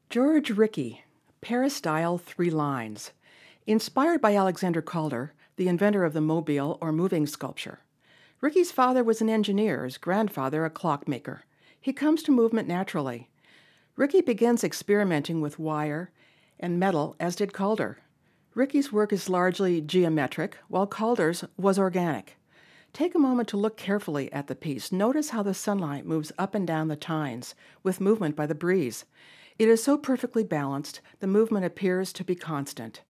George Rickey, Peristyle Three Lines, inspired by Alexander Calder, the inventor of the mobile or moving sculpture. Rickey's father was an engineer, his grandfather a clockmaker. He comes to movement naturally. Rickey begins experimenting with wire and metal, as did Calder. Rickey's work is largely geometric, while Calder's was organic. Take a moment to look carefully at the piece. Notice how the sunlight moves up and down the tines, with movement by the breeze. It is so perfectly balanced, the movement appears to be constant.